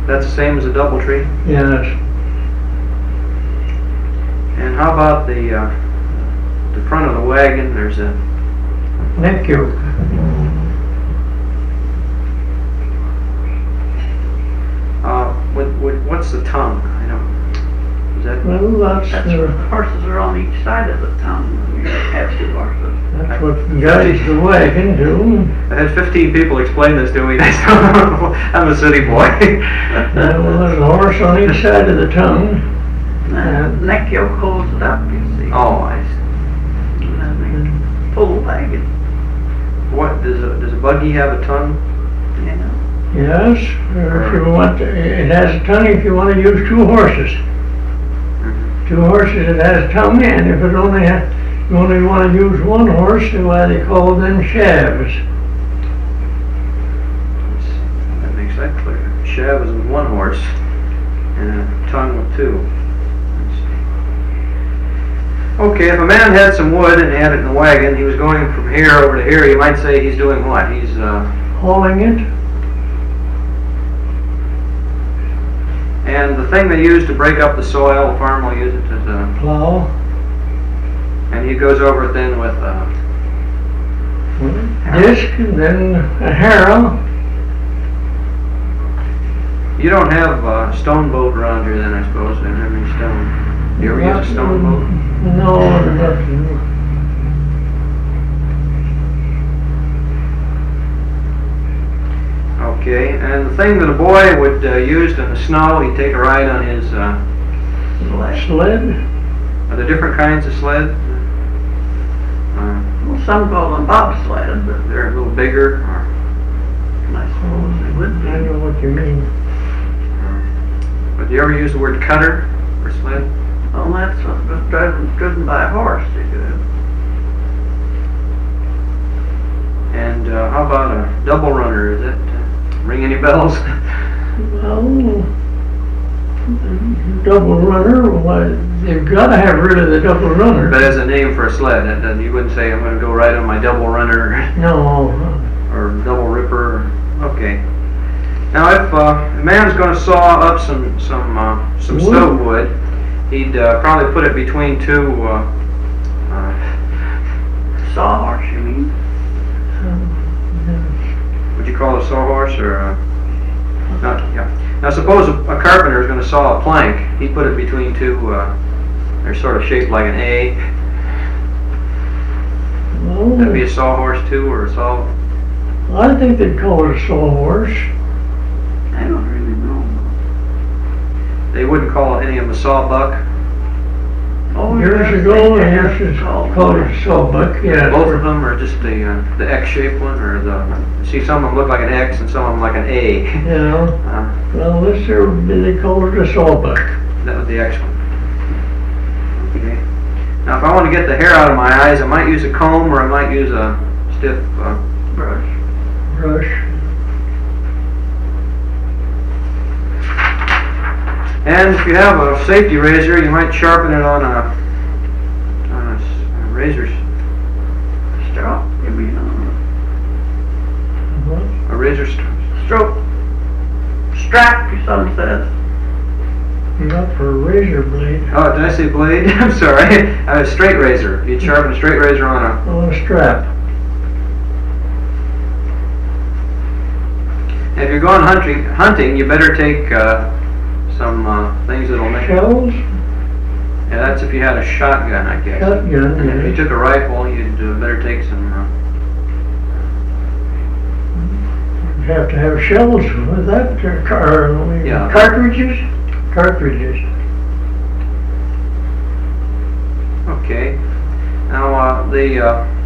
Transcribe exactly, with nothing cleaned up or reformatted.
That's the same as a double tree? Yes. And how about the uh, the front of the wagon? There's a Neck yoke. uh, what, what, what's the tongue? I don't. Is that? Well, that's, That's uh, where horses are on each side of the tongue. You have two horses. that's what guides the wagon too. I had fifteen people explain this to me. I'm a city boy. Uh, well, there's a horse on each side of the tongue. The neck yoke holds it up, you see. Oh, I see. And then they pull the wagon, What does a, does a buggy have a tongue? you know. Yes, or if you want, to, it has a tongue if you want to use two horses. Mm-hmm. Two horses, it has a tongue, and if it only ha you only want to use one horse, then why they call them shafts. That makes that clear. Shav is with one horse, and a tongue with two. Okay, if a man had some wood and had it in the wagon, he was going from here over to here, you might say he's doing what? He's uh, Hauling it, and the thing they use to break up the soil, the farm will use it as a, plow, and he goes over it then with uh, disc, and then a harrow. you don't have a stone boat around here then, I suppose. They don't have any stone. You ever use a stone boat? No, nothing. Okay, and the thing that a boy would uh, use in the snow, he'd take a ride on his, uh, Sled? are there different kinds of sled? Uh, Well, some call them bobsled, but they're a little bigger, or, I suppose they would I be. know what you mean. but do you ever use the word cutter for sled? Well, that's what was driven, driven by a horse, they do. And uh, how about a double runner? Does that uh, ring any bells? Well, double runner, why, they've got to have rid of the double runner. But as a name for a sled, that, that you wouldn't say I'm going to go ride on my double runner No, or double ripper. Okay. Now, if uh, a man's going to saw up some some uh, some Wood. stove wood, he'd uh, probably put it between two. Uh, uh, Sawhorse, you mean? would you call it a sawhorse or? Uh, not, yeah. Now, suppose a, a carpenter is going to saw a plank. He'd put it between two. Uh, they're sort of shaped like an A. That'd be a sawhorse too, or a saw. I think they'd call it a sawhorse. I don't really know. They wouldn't call any of them a sawbuck. Oh, Years yes, ago, they they have used to call call them. it a sawbuck, yeah. Both of them are just the uh, the X-shaped one, or the. See, some of them look like an X, and some of them like an A. You know, Uh, well, this here, would be- they call it a sawbuck. that was the X one. Okay. Now, if I want to get the hair out of my eyes, I might use a comb, or I might use a stiff uh, Brush. Brush. And if you have a safety razor, you might sharpen it on a, on a, s- a razor, Strop, you mean, uh, What? a razor st- stroke. Strap, your son says. Not for a razor blade, Oh, did I say blade? I'm sorry. A straight razor. You'd sharpen a straight razor on a. on a strap. And if you're going hunting, hunting, you better take uh, some uh, things that'll make. Shells, Yeah, that's if you had a shotgun, I guess. shotgun, And if you yes. took a rifle, you'd uh, better take some. Uh, You have to have shells with that, uh, car, Yeah. cartridges, cartridges. okay. Now uh, the uh,